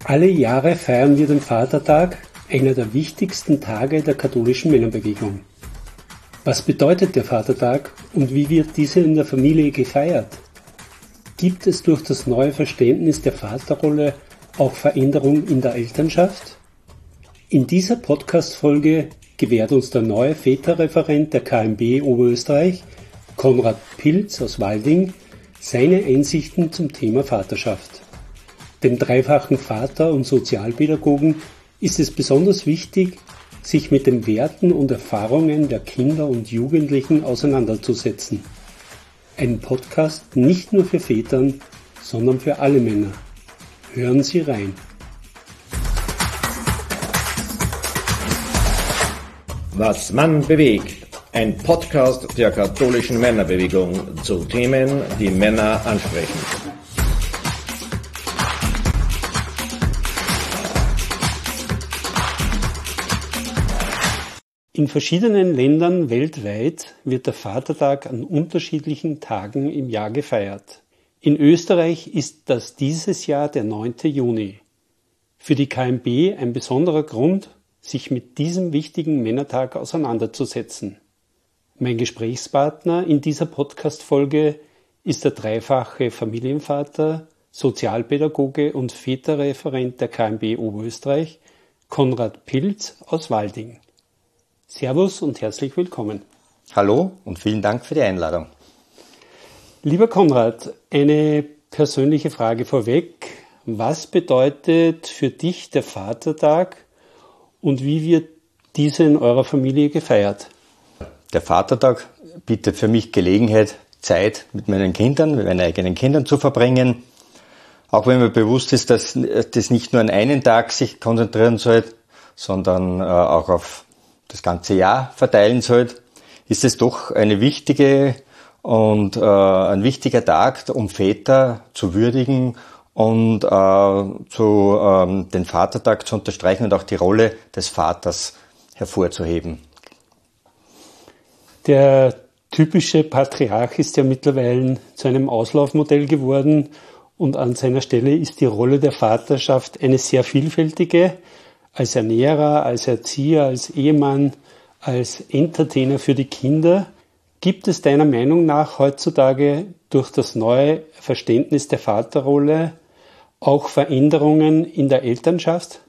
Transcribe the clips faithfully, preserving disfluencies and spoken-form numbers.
Alle Jahre feiern wir den Vatertag, einer der wichtigsten Tage der katholischen Männerbewegung. Was bedeutet der Vatertag und wie wird dieser in der Familie gefeiert? Gibt es durch das neue Verständnis der Vaterrolle auch Veränderungen in der Elternschaft? In dieser Podcast-Folge gewährt uns der neue Väterreferent der K M B Oberösterreich, Konrad Pilz aus Walding, seine Einsichten zum Thema Vaterschaft. Dem dreifachen Vater und Sozialpädagogen ist es besonders wichtig, sich mit den Werten und Erfahrungen der Kinder und Jugendlichen auseinanderzusetzen. Ein Podcast nicht nur für Väter, sondern für alle Männer. Hören Sie rein. Was Mann bewegt. Ein Podcast der katholischen Männerbewegung zu Themen, die Männer ansprechen. In verschiedenen Ländern weltweit wird der Vatertag an unterschiedlichen Tagen im Jahr gefeiert. In Österreich ist das dieses Jahr der neunte Juni. Für die K M B ein besonderer Grund, sich mit diesem wichtigen Männertag auseinanderzusetzen. Mein Gesprächspartner in dieser Podcast-Folge ist der dreifache Familienvater, Sozialpädagoge und Väterreferent der K M B Oberösterreich, Konrad Pilz aus Walding. Servus und herzlich willkommen. Hallo und vielen Dank für die Einladung. Lieber Konrad, eine persönliche Frage vorweg. Was bedeutet für dich der Vatertag und wie wird dieser in eurer Familie gefeiert? Der Vatertag bietet für mich Gelegenheit, Zeit mit meinen Kindern, mit meinen eigenen Kindern zu verbringen. Auch wenn mir bewusst ist, dass das nicht nur an einen Tag sich konzentrieren soll, sondern auch auf das ganze Jahr verteilen soll, ist es doch eine wichtige und äh, ein wichtiger Tag, um Väter zu würdigen und äh, zu, ähm, den Vatertag zu unterstreichen und auch die Rolle des Vaters hervorzuheben. Der typische Patriarch ist ja mittlerweile zu einem Auslaufmodell geworden und an seiner Stelle ist die Rolle der Vaterschaft eine sehr vielfältige. Als Ernährer, als Erzieher, als Ehemann, als Entertainer für die Kinder. Gibt es deiner Meinung nach heutzutage durch das neue Verständnis der Vaterrolle auch Veränderungen in der Elternschaft?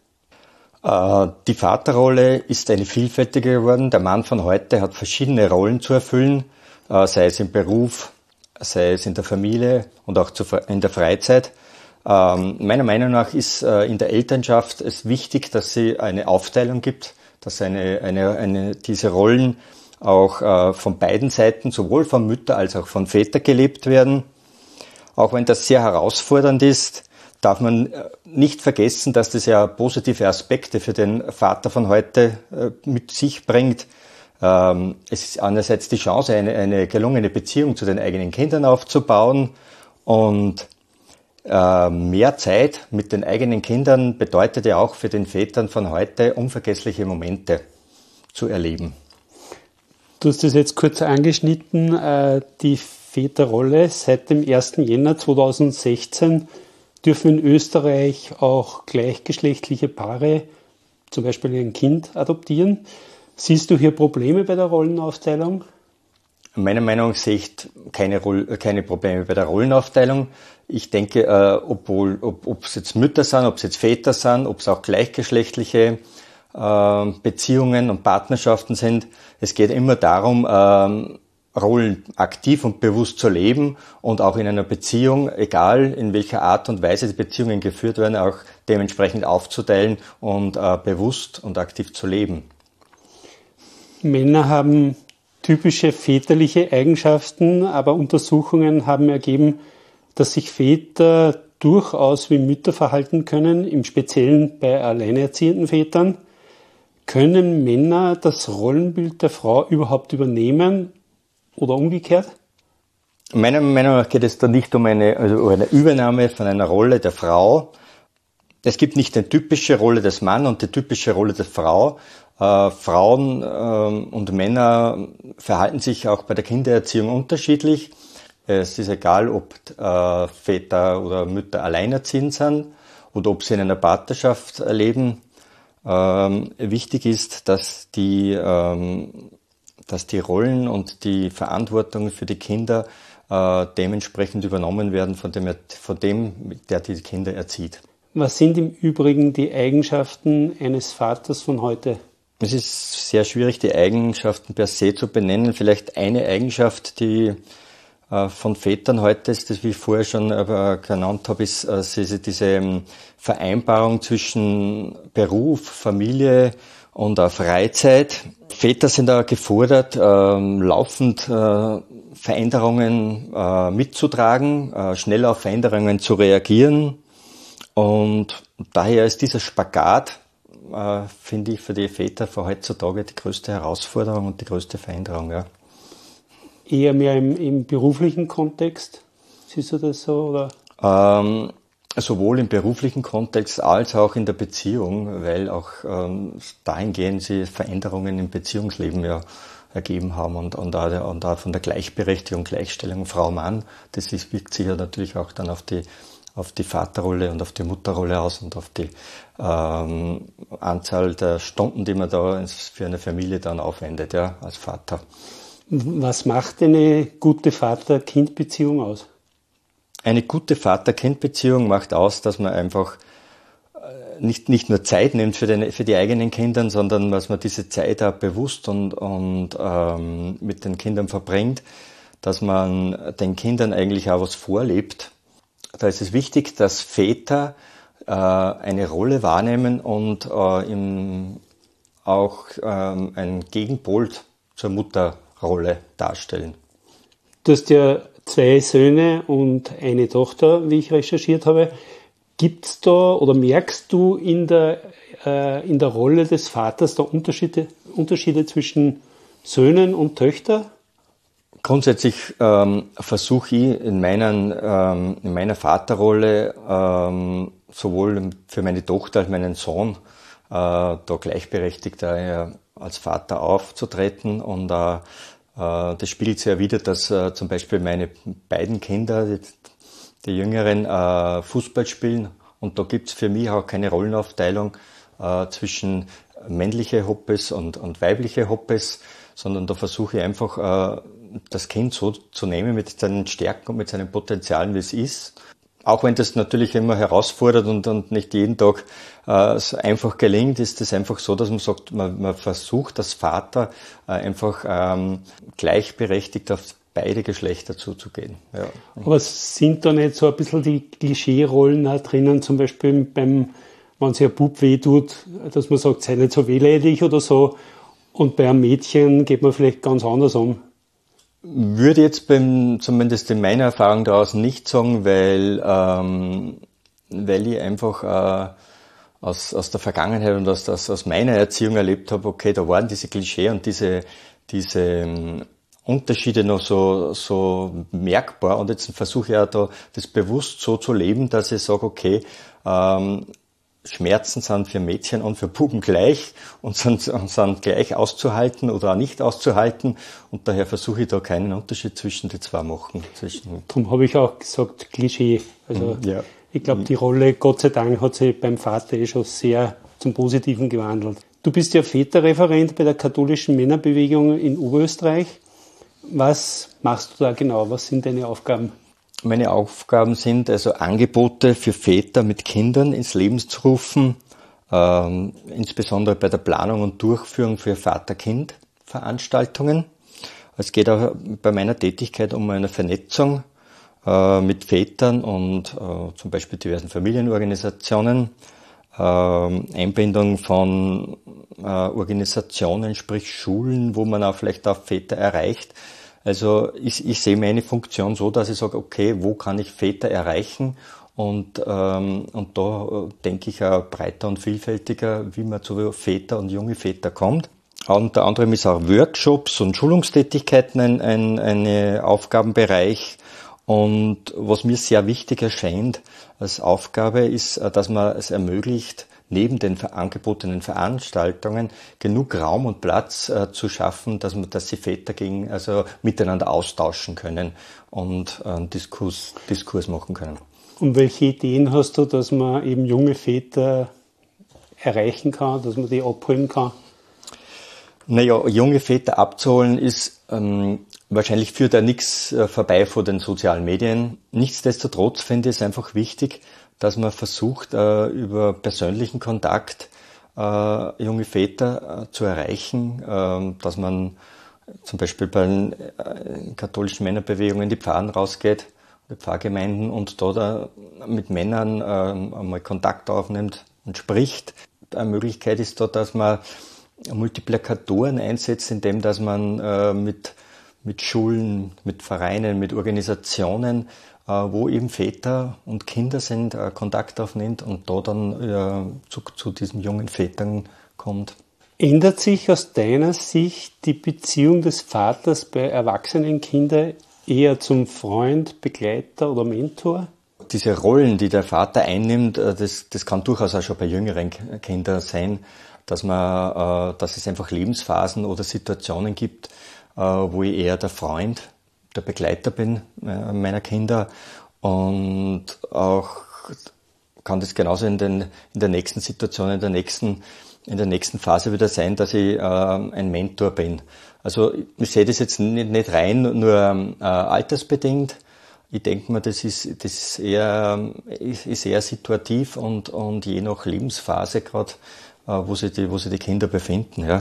Die Vaterrolle ist eine vielfältige geworden. Der Mann von heute hat verschiedene Rollen zu erfüllen, sei es im Beruf, sei es in der Familie und auch in der Freizeit. Ähm, meiner Meinung nach ist äh, in der Elternschaft es wichtig, dass sie eine Aufteilung gibt, dass eine, eine, eine, diese Rollen auch äh, von beiden Seiten, sowohl von Mütter als auch von Vätern gelebt werden. Auch wenn das sehr herausfordernd ist, darf man nicht vergessen, dass das ja positive Aspekte für den Vater von heute äh, mit sich bringt. Ähm, es ist einerseits die Chance, eine, eine gelungene Beziehung zu den eigenen Kindern aufzubauen und mehr Zeit mit den eigenen Kindern bedeutet ja auch für den Vätern von heute unvergessliche Momente zu erleben. Du hast das jetzt kurz angeschnitten, die Väterrolle. Seit dem ersten Jänner zweitausendsechzehn dürfen in Österreich auch gleichgeschlechtliche Paare zum Beispiel ein Kind adoptieren. Siehst du hier Probleme bei der Rollenaufteilung? Meiner Meinung nach sehe ich keine, keine Probleme bei der Rollenaufteilung. Ich denke, äh, obwohl, ob es jetzt Mütter sind, ob es jetzt Väter sind, ob es auch gleichgeschlechtliche äh, Beziehungen und Partnerschaften sind, es geht immer darum, äh, Rollen aktiv und bewusst zu leben und auch in einer Beziehung, egal in welcher Art und Weise die Beziehungen geführt werden, auch dementsprechend aufzuteilen und äh, bewusst und aktiv zu leben. Männer haben typische väterliche Eigenschaften, aber Untersuchungen haben ergeben, dass sich Väter durchaus wie Mütter verhalten können, im Speziellen bei alleinerziehenden Vätern. Können Männer das Rollenbild der Frau überhaupt übernehmen oder umgekehrt? Meiner Meinung nach geht es da nicht um eine, also um eine Übernahme von einer Rolle der Frau. Es gibt nicht eine typische Rolle des Mannes und die typische Rolle der Frau. Äh, Frauen äh, und Männer verhalten sich auch bei der Kindererziehung unterschiedlich. Es ist egal, ob äh, Väter oder Mütter alleinerziehend sind oder ob sie in einer Partnerschaft leben. Ähm, wichtig ist, dass die, ähm, dass die Rollen und die Verantwortung für die Kinder äh, dementsprechend übernommen werden von dem, von dem, der die Kinder erzieht. Was sind im Übrigen die Eigenschaften eines Vaters von heute? Es ist sehr schwierig, die Eigenschaften per se zu benennen. Vielleicht eine Eigenschaft, die äh, von Vätern heute ist, das wie ich vorher schon äh, genannt habe, ist äh, diese ähm, Vereinbarung zwischen Beruf, Familie und auch Freizeit. Väter sind da gefordert, äh, laufend äh, Veränderungen äh, mitzutragen, äh, schnell auf Veränderungen zu reagieren. Und daher ist dieser Spagat, äh, finde ich, für die Väter von heutzutage die größte Herausforderung und die größte Veränderung. Ja. Eher mehr im, im beruflichen Kontext? Siehst du das so? Oder? Ähm, sowohl im beruflichen Kontext als auch in der Beziehung, weil auch ähm, dahingehend sie Veränderungen im Beziehungsleben ja ergeben haben und, und, auch, und auch von der Gleichberechtigung, Gleichstellung Frau-Mann, das ist, wirkt sich ja natürlich auch dann auf die auf die Vaterrolle und auf die Mutterrolle aus und auf die ähm, Anzahl der Stunden, die man da für eine Familie dann aufwendet, ja, als Vater. Was macht eine gute Vater-Kind-Beziehung aus? Eine gute Vater-Kind-Beziehung macht aus, dass man einfach nicht, nicht nur Zeit nimmt für, den, für die eigenen Kinder, sondern dass man diese Zeit auch bewusst und, und ähm, mit den Kindern verbringt, dass man den Kindern eigentlich auch was vorlebt. Da ist es wichtig, dass Väter äh, eine Rolle wahrnehmen und äh, im, auch ähm, einen Gegenpol zur Mutterrolle darstellen. Du hast ja zwei Söhne und eine Tochter, wie ich recherchiert habe. Gibt's da oder merkst du in der, äh, in der Rolle des Vaters da Unterschiede, Unterschiede zwischen Söhnen und Töchtern? Grundsätzlich ähm, versuche ich in, meinen, ähm, in meiner Vaterrolle ähm, sowohl für meine Tochter als meinen Sohn äh, da gleichberechtigt äh, als Vater aufzutreten. Und äh, äh, das spiegelt sich ja wieder, dass äh, zum Beispiel meine beiden Kinder, die, die Jüngeren, äh, Fußball spielen. Und da gibt's für mich auch keine Rollenaufteilung äh, zwischen männliche Hoppes und, und weibliche Hoppes, sondern da versuche ich einfach äh, das Kind so zu nehmen mit seinen Stärken und mit seinen Potenzialen, wie es ist. Auch wenn das natürlich immer herausfordert und, und nicht jeden Tag äh, so einfach gelingt, ist es einfach so, dass man sagt, man, man versucht als Vater äh, einfach ähm, gleichberechtigt auf beide Geschlechter zuzugehen. Ja. Aber sind da nicht so ein bisschen die Klischee-Rollen auch drinnen, zum Beispiel beim, wenn sich ein Bub wehtut, dass man sagt, sei nicht so wehleidig oder so, und bei einem Mädchen geht man vielleicht ganz anders um? Würde jetzt beim, zumindest in meiner Erfahrung daraus nicht sagen, weil, ähm, weil ich einfach äh, aus, aus der Vergangenheit und aus, aus, aus meiner Erziehung erlebt habe, okay, da waren diese Klischee und diese, diese ähm, Unterschiede noch so, so merkbar, und jetzt versuche ich auch da das bewusst so zu leben, dass ich sage, okay, ähm, Schmerzen sind für Mädchen und für Buben gleich und sind, sind gleich auszuhalten oder auch nicht auszuhalten, und daher versuche ich da keinen Unterschied zwischen die zwei machen. Zwischen Darum habe ich auch gesagt, Klischee. Also ja. Ich glaube, die Rolle, Gott sei Dank, hat sich beim Vater eh schon sehr zum Positiven gewandelt. Du bist ja Väterreferent bei der katholischen Männerbewegung in Oberösterreich. Was machst du da genau? Was sind deine Aufgaben? Meine Aufgaben sind also Angebote für Väter mit Kindern ins Leben zu rufen, ähm, insbesondere bei der Planung und Durchführung für Vater-Kind-Veranstaltungen. Es geht auch bei meiner Tätigkeit um eine Vernetzung äh, mit Vätern und äh, zum Beispiel diversen Familienorganisationen, äh, Einbindung von äh, Organisationen, sprich Schulen, wo man auch vielleicht auch Väter erreicht. Also ich, ich sehe meine Funktion so, dass ich sage, okay, wo kann ich Väter erreichen? Und, ähm, und da äh, denke ich auch breiter und vielfältiger, wie man zu Väter und junge Väter kommt. Unter anderem ist auch Workshops und Schulungstätigkeiten ein, ein ein Aufgabenbereich. Und was mir sehr wichtig erscheint als Aufgabe ist, dass man es ermöglicht, neben den angebotenen Veranstaltungen genug Raum und Platz äh, zu schaffen, dass man, dass sie Väter gegen, also miteinander austauschen können und einen äh, Diskurs, Diskurs machen können. Und welche Ideen hast du, dass man eben junge Väter erreichen kann, dass man die abholen kann? Naja, junge Väter abzuholen ist ähm, wahrscheinlich führt da nichts äh, vorbei vor den sozialen Medien. Nichtsdestotrotz finde ich es einfach wichtig, dass man versucht, äh, über persönlichen Kontakt äh, junge Väter äh, zu erreichen, äh, dass man zum Beispiel bei den äh, katholischen Männerbewegungen in die Pfarren rausgeht, die Pfarrgemeinden, und da, da mit Männern äh, einmal Kontakt aufnimmt und spricht. Eine Möglichkeit ist da, dass man Multiplikatoren einsetzt, indem dass man äh, mit, mit Schulen, mit Vereinen, mit Organisationen, äh, wo eben Väter und Kinder sind, äh, Kontakt aufnimmt und da dann äh, zu, zu diesen jungen Vätern kommt. Ändert sich aus deiner Sicht die Beziehung des Vaters bei erwachsenen Kindern eher zum Freund, Begleiter oder Mentor? Diese Rollen, die der Vater einnimmt, das, das kann durchaus auch schon bei jüngeren Kindern sein, dass man, dass es einfach Lebensphasen oder Situationen gibt, wo ich eher der Freund, der Begleiter bin meiner Kinder, und auch kann das genauso in den, in der nächsten Situation, in der nächsten, in der nächsten Phase wieder sein, dass ich ein Mentor bin. Also ich sehe das jetzt nicht, nicht rein nur äh, altersbedingt. Ich denke mir, das ist, das ist eher, ist, ist eher situativ und, und je nach Lebensphase gerade, äh, wo sich die, wo sich die Kinder befinden. Ja.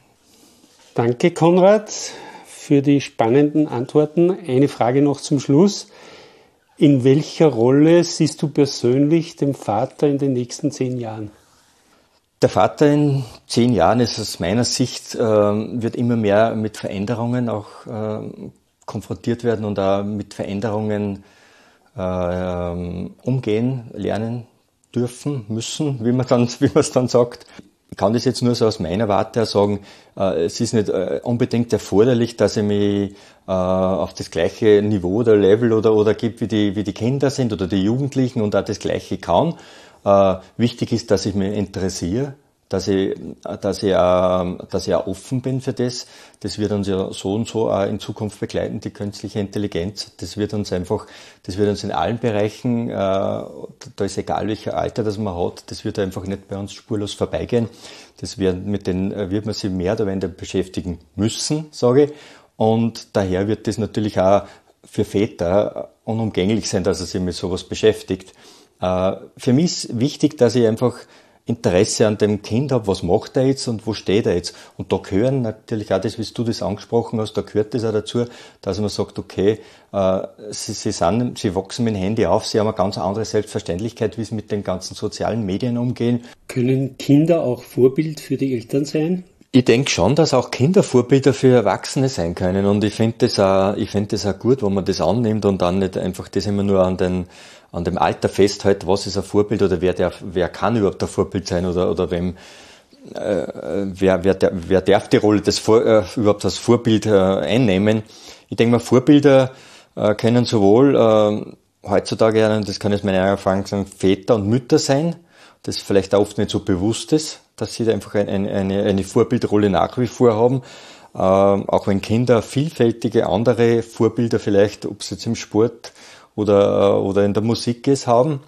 Danke, Konrad, für die spannenden Antworten. Eine Frage noch zum Schluss. In welcher Rolle siehst du persönlich den Vater in den nächsten zehn Jahren? Der Vater in zehn Jahren ist aus meiner Sicht, äh, wird immer mehr mit Veränderungen auch äh, konfrontiert werden und auch mit Veränderungen äh, umgehen, lernen dürfen, müssen, wie man dann, wie man es dann sagt. Ich kann das jetzt nur so aus meiner Warte her sagen, äh, es ist nicht äh, unbedingt erforderlich, dass ich mich äh, auf das gleiche Niveau oder Level oder, oder gebe, wie die, wie die Kinder sind oder die Jugendlichen und auch das Gleiche kann. Äh, wichtig ist, dass ich mich interessiere, dass ich, dass ich, auch, dass ich auch offen bin für das. Das wird uns ja so und so auch in Zukunft begleiten, die künstliche Intelligenz. Das wird uns einfach, das wird uns in allen Bereichen, äh, da ist egal welcher Alter das man hat, das wird einfach nicht bei uns spurlos vorbeigehen. Das wird, mit den, wird man sich mehr oder weniger beschäftigen müssen, sage ich. Und daher wird das natürlich auch für Väter unumgänglich sein, dass er sich mit sowas beschäftigt. Für mich ist wichtig, dass ich einfach Interesse an dem Kind habe, was macht er jetzt und wo steht er jetzt. Und da gehören natürlich auch das, wie du das angesprochen hast, da gehört das auch dazu, dass man sagt, okay, äh, sie, sie, sind, sie wachsen mit dem Handy auf, sie haben eine ganz andere Selbstverständlichkeit, wie sie mit den ganzen sozialen Medien umgehen. Können Kinder auch Vorbild für die Eltern sein? Ich denke schon, dass auch Kinder Vorbilder für Erwachsene sein können, und ich finde das auch, ich finde das auch gut, wenn man das annimmt und dann nicht einfach das immer nur an den, an dem Alter festhält, was ist ein Vorbild oder wer darf, wer kann überhaupt ein Vorbild sein oder, oder wem, äh, wer, wer, wer darf die Rolle des Vor, äh, überhaupt als Vorbild äh, einnehmen. Ich denke mal, Vorbilder äh, können sowohl äh, heutzutage, das kann jetzt meine Erfahrung sagen, Väter und Mütter sein, das vielleicht auch oft nicht so bewusst ist, dass sie da einfach eine, eine, eine Vorbildrolle nach wie vor haben. Ähm, auch wenn Kinder vielfältige andere Vorbilder vielleicht, ob es jetzt im Sport oder, oder in der Musik ist, haben.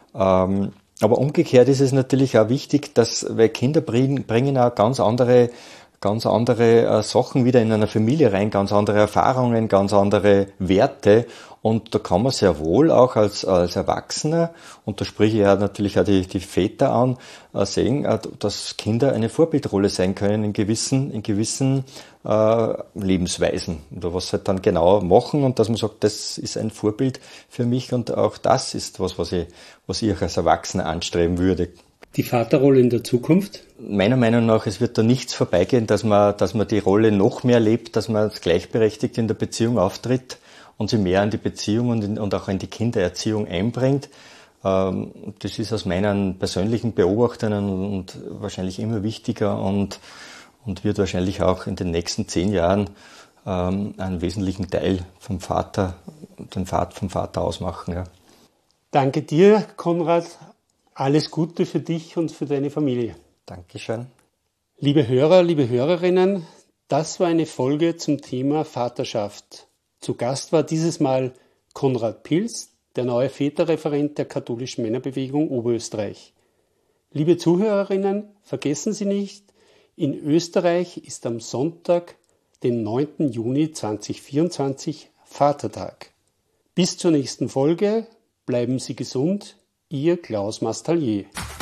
Ähm, aber umgekehrt ist es natürlich auch wichtig, dass, weil Kinder bringen, bringen auch ganz andere, ganz andere äh, Sachen wieder in einer Familie rein, ganz andere Erfahrungen, ganz andere Werte. Und da kann man sehr wohl auch als, als Erwachsener, und da spreche ich ja natürlich auch die, die Väter an, äh, sehen, äh, dass Kinder eine Vorbildrolle sein können in gewissen, in gewissen äh, Lebensweisen. Oder was sie halt dann genau machen, und dass man sagt, das ist ein Vorbild für mich, und auch das ist was, was ich, was ich als Erwachsener anstreben würde. Die Vaterrolle in der Zukunft? Meiner Meinung nach, es wird da nichts vorbeigehen, dass man, dass man die Rolle noch mehr lebt, dass man gleichberechtigt in der Beziehung auftritt und sich mehr in die Beziehung und, in, und auch in die Kindererziehung einbringt. Ähm, das ist aus meinen persönlichen Beobachtungen und wahrscheinlich immer wichtiger und, und wird wahrscheinlich auch in den nächsten zehn Jahren ähm, einen wesentlichen Teil vom Vater, den Vater vom Vater ausmachen. Ja. Danke dir, Konrad. Alles Gute für dich und für deine Familie. Dankeschön. Liebe Hörer, liebe Hörerinnen, das war eine Folge zum Thema Vaterschaft. Zu Gast war dieses Mal Konrad Pilz, der neue Väterreferent der katholischen Männerbewegung Oberösterreich. Liebe Zuhörerinnen, vergessen Sie nicht, in Österreich ist am Sonntag, den neunten Juni zweitausendvierundzwanzig, Vatertag. Bis zur nächsten Folge, bleiben Sie gesund, Ihr Klaus Mastallier.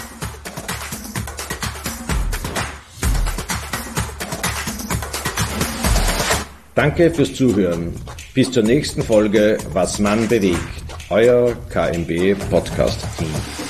Danke fürs Zuhören. Bis zur nächsten Folge Was Mann bewegt. Euer K M B Podcast Team.